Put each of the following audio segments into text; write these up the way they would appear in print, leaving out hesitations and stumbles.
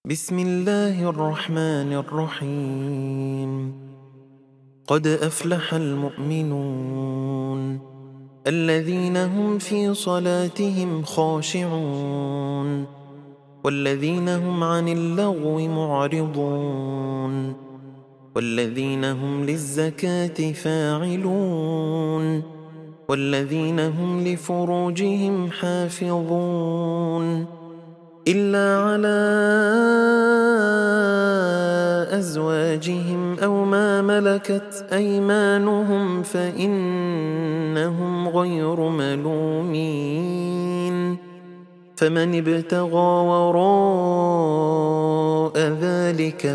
بسم الله الرحمن الرحيم. قد أفلح المؤمنون الذين هم في صلاتهم خاشعون والذين هم عن اللغو معرضون والذين هم للزكاة فاعلون والذين هم لفروجهم حافظون إلا على أزواجهم أو ما ملكت أيمانهم فإنهم غير ملومين. فمن ابتغى وراء ذلك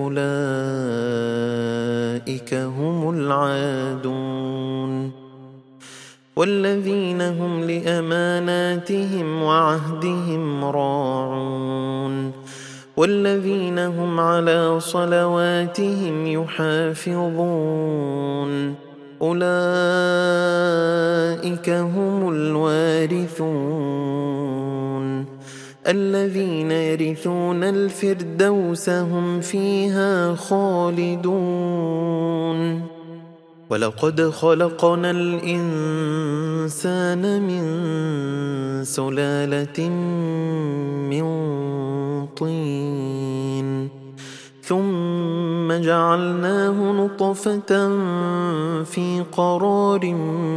فأولئك هم العادون. والذين هم لأماناتهم وعهدهم راعون والذين هم على صلواتهم يحافظون أولئك هم الوارثون الذين يرثون الفردوس هم فيها خالدون. ولقد خلقنا الإنسان من سلالة من طين ثم جعلناه نطفة في قرار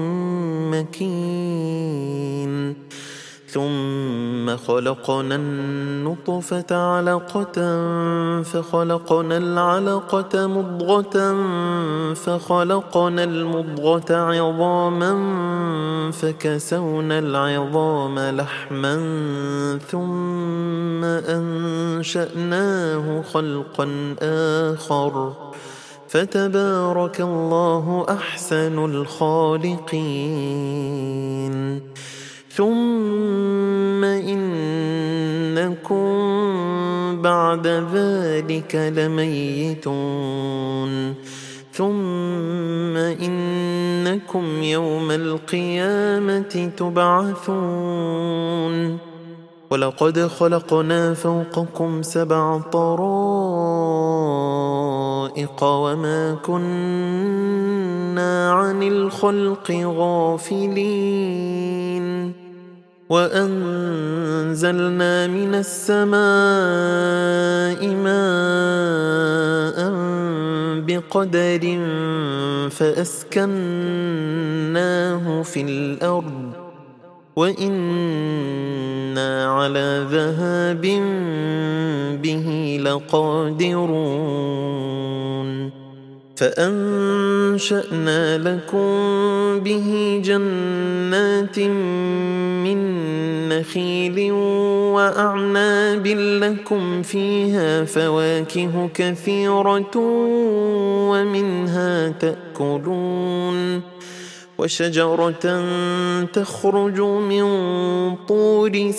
مكين ثم خلقنا النطفة علقة فخلقنا العلقة مضغة فخلقنا المضغة عظاما فكسونا العظام لحما ثم أنشأناه خلقا آخر فتبارك الله أحسن الخالقين. ثم إنكم بعد ذلك لميتون ثم إنكم يوم القيامة تبعثون. ولقد خلقنا فوقكم 7 طرائق وما كنا عن الخلق غافلين وأنزلنا من السماء ماء بقدر فأسكناه في الأرض وإنا على ذهاب به لقادرون. فأنشأنا لكم به جنات من نخيل وأعناب لكم فيها فواكه كثيرة ومنها تأكلون وشجرة تخرج من طور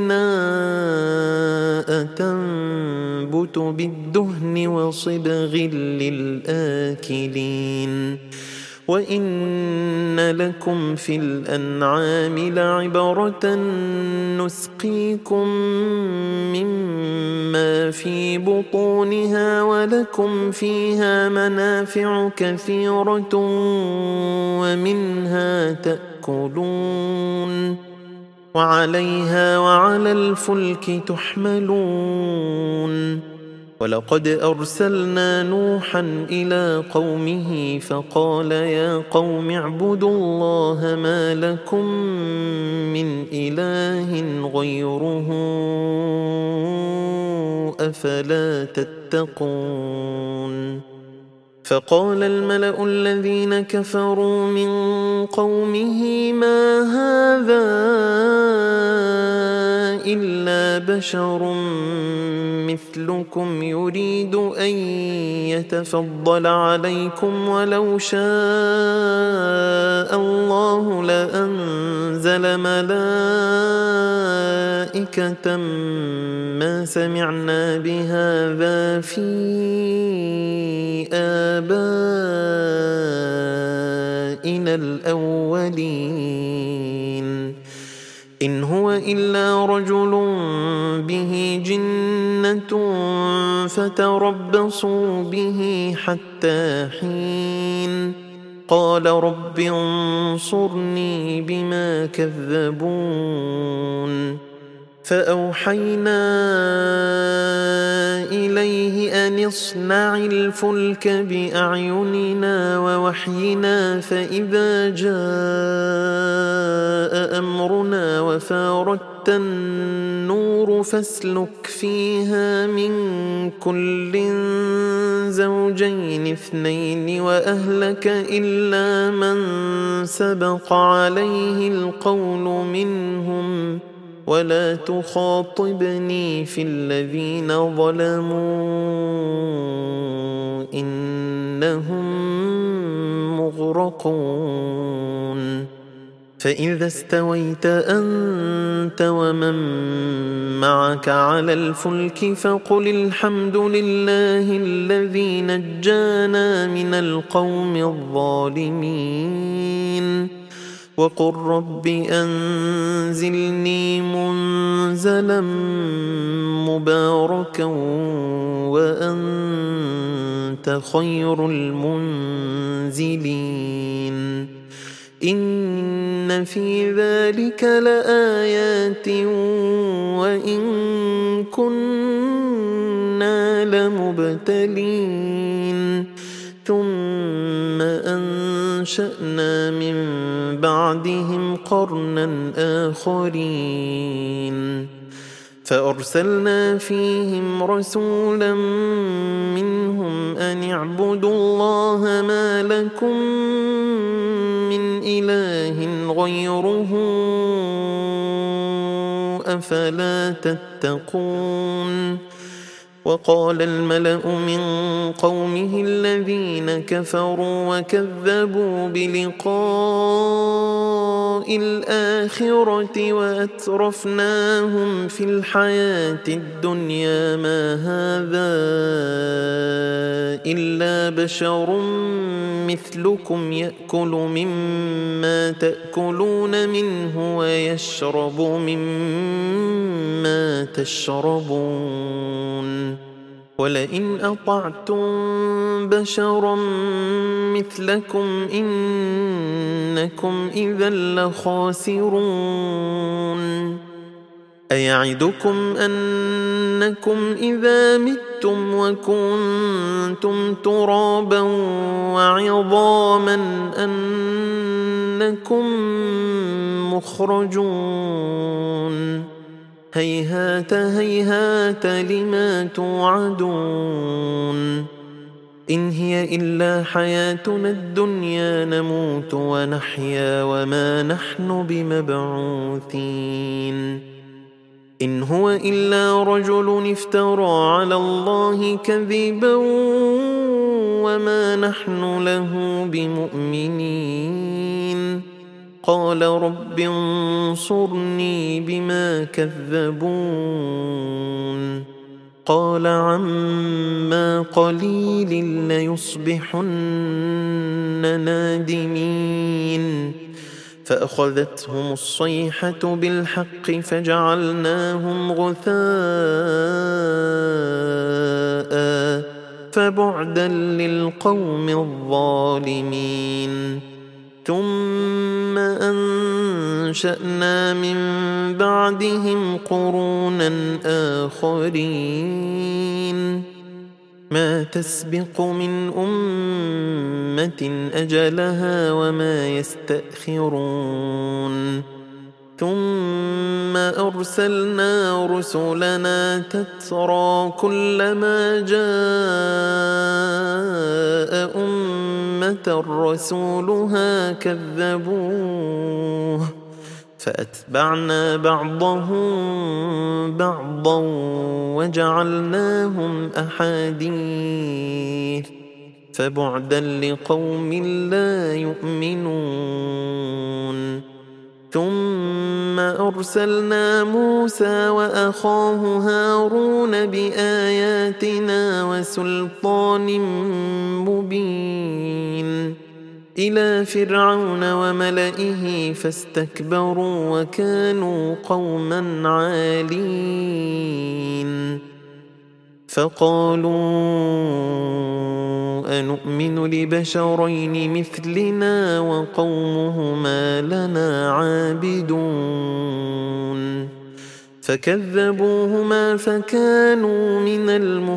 سيناء تنبت بالدهن وصبغ للآكلين. وإن لكم في الأنعام لعبرة نسقيكم مما في بطونها ولكم فيها منافع كثيرة ومنها تأكلون وعليها وعلى الفلك تحملون. ولقد أرسلنا نوحا إلى قومه فقال يا قوم اعبدوا الله ما لكم من إله غيره أفلا تتقون. فقال الملأ الذين كفروا من قومه ما هذا إلا بشر مثلكم يريد أن يتفضل عليكم ولو شاء الله لأنزل ملائكة ما سمعنا بهذا في آبائنا الأولين إن هو إلا رجل به جنة فتربصوا به حتى حين قال رب انصرني بما كذبون فأوحينا إليه أن اصنع الفلك بأعيننا ووحينا فإذا جاء أمرنا وفاردت النور فاسلك فيها من كل زوجين اثنين وأهلك إلا من سبق عليه القول منهم ولا تخاطبني في الذين ظلموا إنهم مغرقون فإذا استويت أنت ومن معك على الفلك فقل الحمد لله الذي نجانا من القوم الظالمين وقل رب أنزلني منزلا مباركا وأنت خير المنزلين إن في ذلك لآيات وإن كنا لمبتلين ثم أنشأنا من بعدهم قرنا آخرين فأرسلنا فيهم رسولا منهم أن اعبدوا الله ما لكم من إله غيره أفلا تتقون وقال الملأ من قومه الذين كفروا وكذبوا بلقاء الآخرة وأترفناهم في الحياة الدنيا ما هذا إلا بشر مثلكم يأكل مما تأكلون منه ويشرب مما تشربون ولئن أطعتم بشرا مثلكم إنكم إذا لخاسرون أيعدكم أنكم إذا متم وكنتم ترابا وعظاما أنكم مخرجون هيهات هيهات لما توعدون إن هي إلا حياتنا الدنيا نموت ونحيا وما نحن بمبعوثين إن هو إلا رجل افترى على الله كذبا وما نحن له بمؤمنين قال رب انصرني بما كذبون قال عما قليل ليصبحن نادمين فأخذتهم الصيحة بالحق فجعلناهم غثاء فبعدا للقوم الظالمين ثم أنشأنا من بعدهم قرونا آخرين ما تسبق من أمة أجلها وما يستأخرون ثم أرسلنا رسلنا تترى كلما جاء أمة رسولها كذبوه فأتبعنا بعضهم بعضا وجعلناهم أحاديث فبعدا لقوم لا يؤمنون ثم أرسلنا موسى وأخاه هارون بآياتنا وسلطان مبين إلى فرعون وملئه فاستكبروا وكانوا قوما عالين فقالوا أنؤمن لبشرين مثلنا وقومهما لنا عابدون فكذبوهما فكانوا من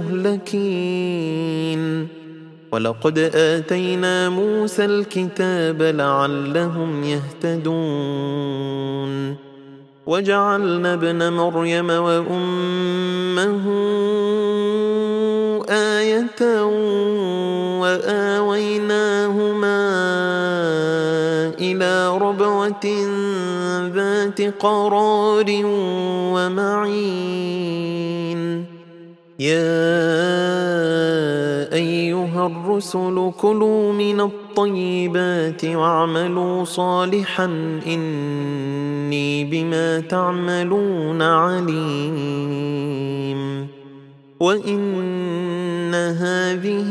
المهلكين ولقد آتينا موسى الكتاب لعلهم يهتدون وجعلنا ابن مريم وأمه آية وآويناهما إلى ربوة ذات قرار ومعين يا أيها الرسل كلوا من الطيبات واعملوا صالحا إني بما تعملون عليم وإن هذه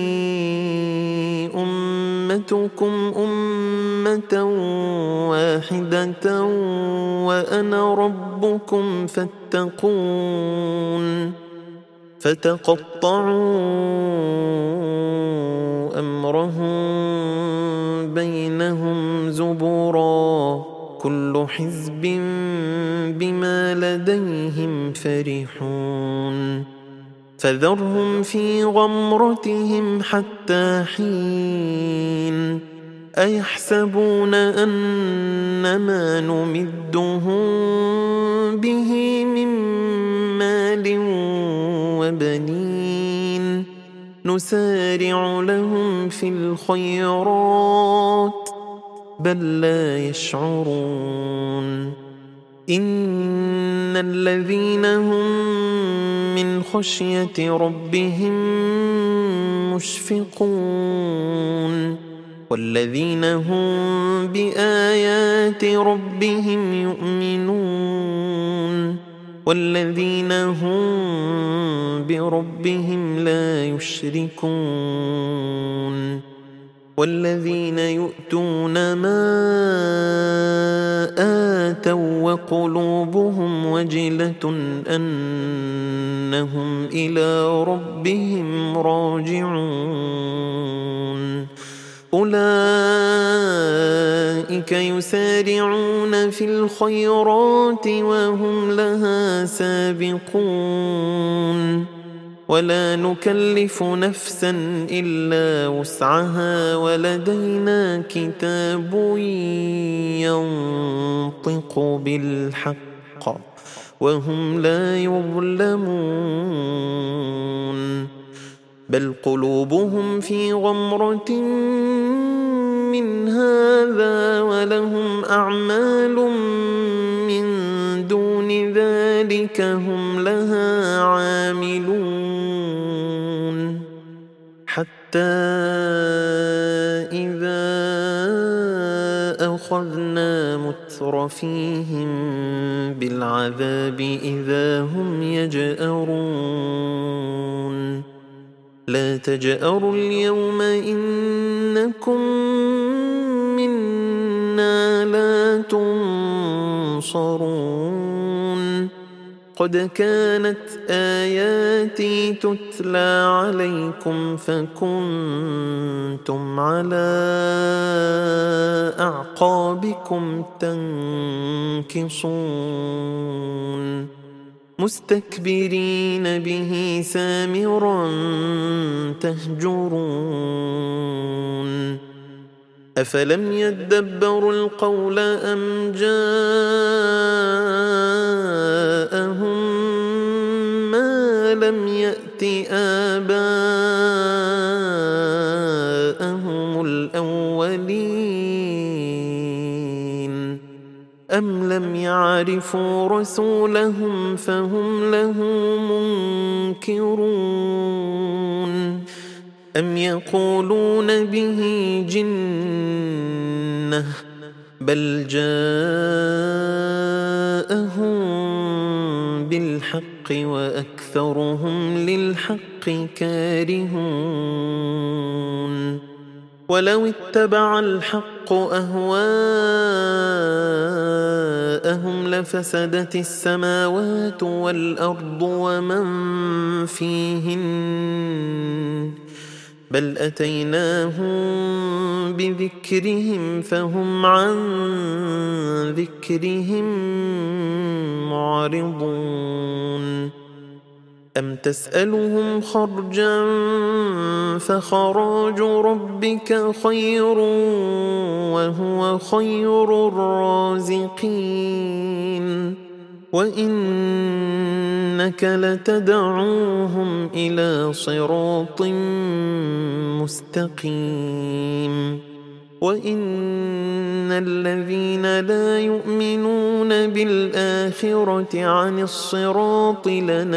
أمتكم أمة واحدة وأنا ربكم فاتقون فتقطعوا أمرهم بينهم زبرا كل حزب بما لديهم فرحون فذرهم في غمرتهم حتى حين أيحسبون أنما نمدهم به من مال وبنين نسارع لهم في الخيرات بل لا يشعرون إن الذين هم من خشية ربهم مشفقون والذين هم بآيات ربهم يؤمنون والذين هم بربهم لا يشركون والذين يؤتون ما آتوا وقلوبهم وجلة أنهم إلى ربهم راجعون أولئك يسارعون في الخيرات وهم لها سابقون ولا نكلف نفسا إلا وسعها ولدينا كتاب ينطق بالحق وهم لا يظلمون بل قلوبهم في غمرة من هذا ولهم أعمال من دون ذلك هم لها عاملون حتى إذا أخذنا مترفيهم بالعذاب إذا هم يجأرون لا تجأروا اليوم إنكم منا لا تنصرون قد كانت آياتي تتلى عليكم فكنتم على أعقابكم تنكصون مستكبرين به سامرا تهجرون أفلم يدبروا القول أم جاءهم ما لم يأت آباءهم الأولين أم لم يعرفوا رسولهم فهم له منكرون أم يقولون به جنة بل جاءهم بالحق وأكثرهم للحق كارهون ولو اتبع الحق أهواءهم لفسدت السماوات والأرض ومن فيهن بل أتيناهم بذكرهم فهم عن ذكرهم معرضون أم تسألهم خرجا فخراج ربك خير وهو خير الرازقين وإنك لتدعوهم إلى صراط مستقيم وإن الذين لا يؤمنون بالآخرة عن الصراط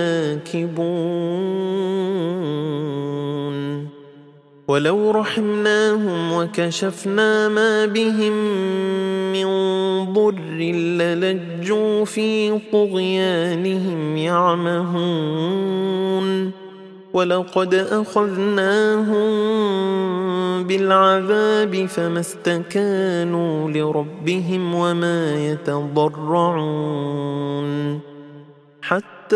لناكبون ولو رحمناهم وكشفنا ما بهم من ضر للجوا في طغيانهم يعمهون ولقد أخذناهم بالعذاب فما استكانوا لربهم وما يتضرعون حتى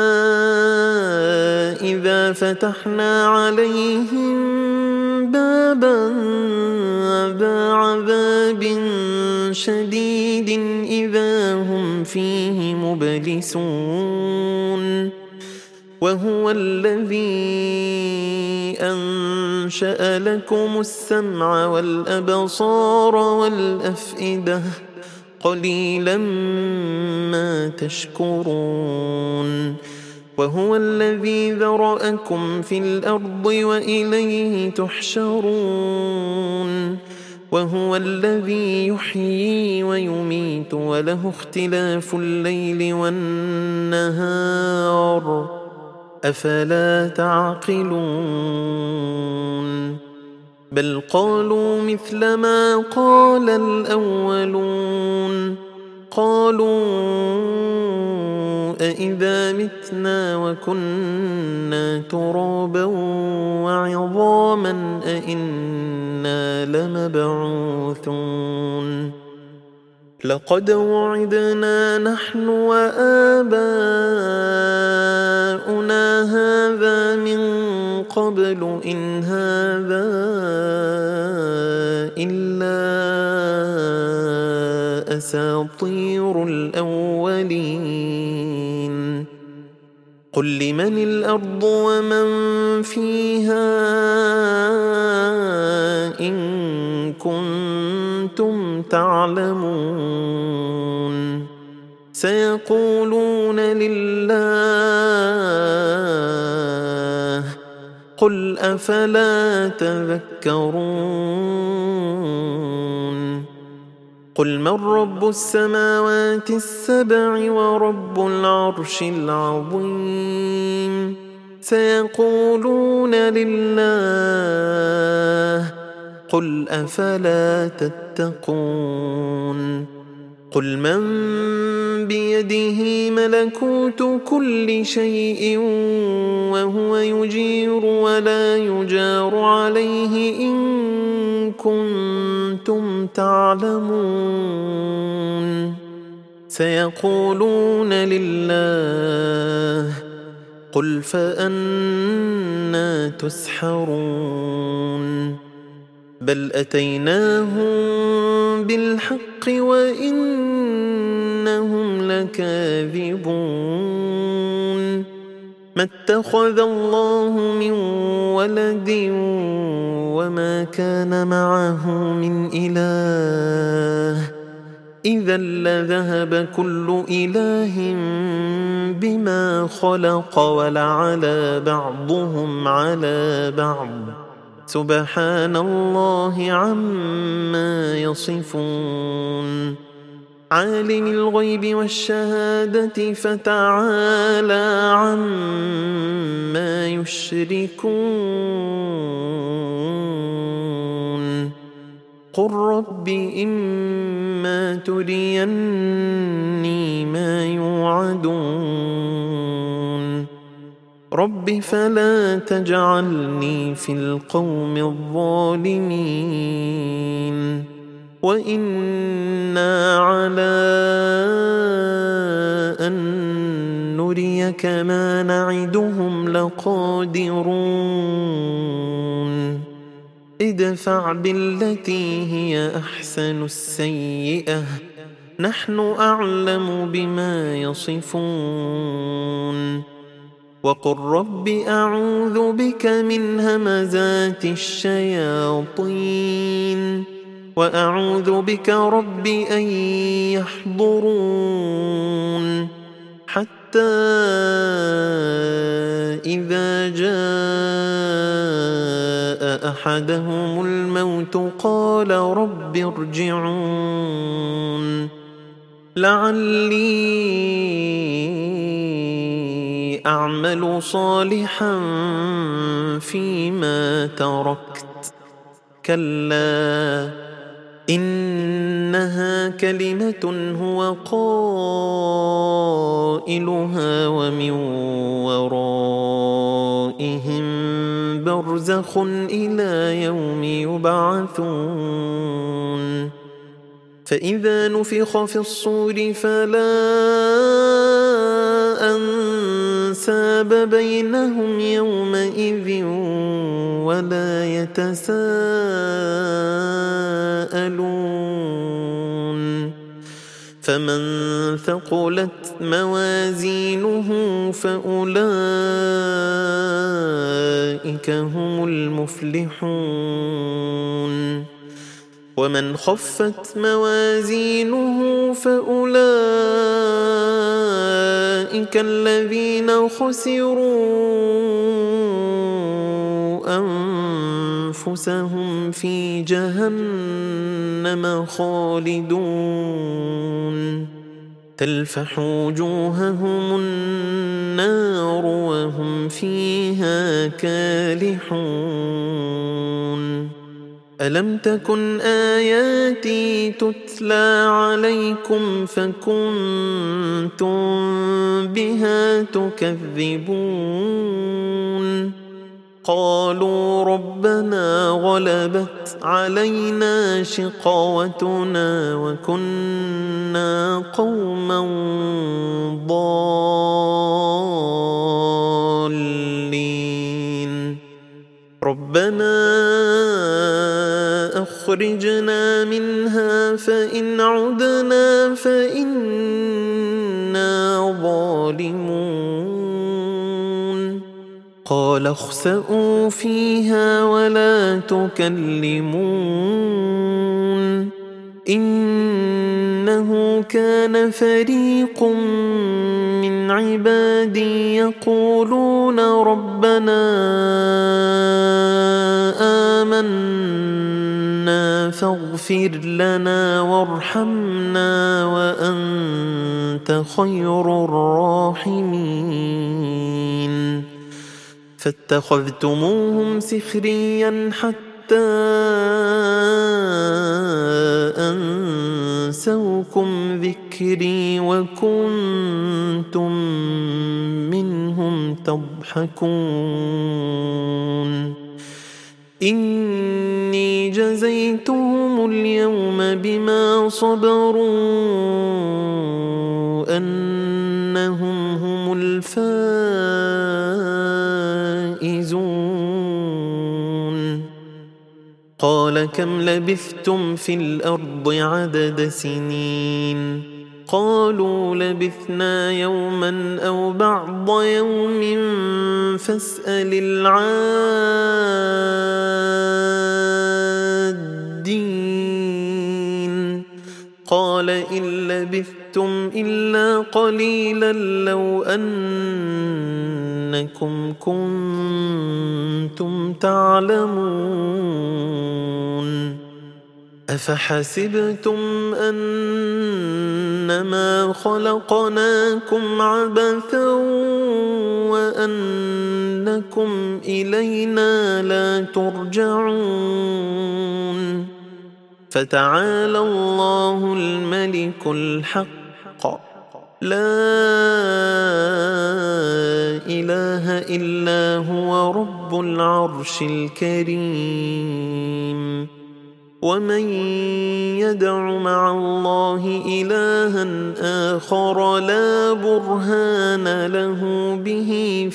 إذا فتحنا عليهم بابا ذا عذاب شديد إذا هم فيه مبلسون وهو الذي أنشأ لكم السمع والأبصار والأفئدة قليلا ما تشكرون وهو الذي ذرأكم في الأرض وإليه تحشرون وهو الذي يحيي ويميت وله اختلاف الليل والنهار أفلا تعقلون بل قالوا مثل ما قال الأولون قالوا أإذا متنا وكنا ترابا وعظاما أإنا لمبعوثون لقد وعدنا نحن وآباؤنا هذا من قبل إن هذا إلا أساطير الأولين قل لمن الأرض ومن فيها إن كنتم تعلمون سيقولون لله قل أفلا تذكرون قل من رب السماوات السبع ورب العرش العظيم سيقولون لله قل أفلا تتقون قل من بيده ملكوت كل شيء وهو يجير ولا يجار عليه إن كنتم تعلمون سيقولون لله قل فأنى تسحرون بل أتيناهم بالحق وإنهم لكاذبون ما اتخذ الله من ولد وما كان معه من إله إذا لذهب كل إله بما خلق ولعلى بعضهم على بعض سبحان الله عما يصفون عالم الغيب والشهادة فتعالى عما يشركون قل رب إما تريني ما يوعدون رب فلا تجعلني في القوم الظالمين وإنا على أن نريك ما نعدهم لقادرون ادفع بالتي هي أحسن السيئة نحن أعلم بما يصفون وقل رب أعوذ بك من همزات الشياطين وأعوذ بك رب أن يحضرون حتى إذا جاء أحدهم الموت قال رب ارجعون لعلي أعمل صالحا فيما تركت كلا إنها كلمة هو قائلها ومن ورائهم برزخ إلى يوم يبعثون فإذا نفخ في الصور فلا أنساب بينهم يومئذ ولا يتساءلون فمن ثقلت موازينه فأولئك هم المفلحون ومن خفت موازينه فأولئك الذين خسروا أنفسهم في جهنم خالدون تلفح وجوههم النار وهم فيها كالحون ألم تكن آياتي تتلى عليكم فكنتم بها تكذبون قالوا ربنا غلبت علينا شقوتنا وكنا قوما ضالين ربنا أخرجنا منها فإن عدنا فإنا ظالمون قال اخسئوا فيها ولا تكلمون إنه كان فريق من عبادي يقولون ربنا آمنا فاغفر لنا وارحمنا وأنت خير الراحمين فاتخذتموهم سخريا حتى أنسوكم ذكري وكنتم منهم تضحكون إني جزيتهم اليوم بما صبروا أنهم هم الفائزون قال كم لبثتم في الأرض عدد سنين قالوا لبثنا يوما أو بعض يوم فاسأل العادين قال إن لبثتم إلا قليلا لو أنكم كنتم تعلمون أفحسبتم أنما خلقناكم عبثا وأنكم إلينا لا ترجعون فتعالى الله الملك الحق لا إله إلا هو رب العرش الكريم. ومن يدع مع الله إلها آخر لا برهان له به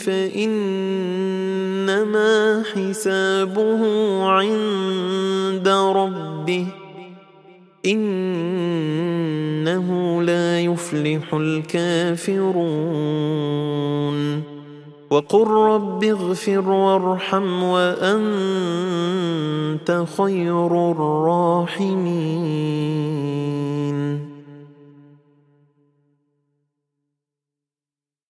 فإنما حسابه عند ربه إنه لا يفلح الكافرون. وقل رب اغفر وارحم وأنت خير الراحمين.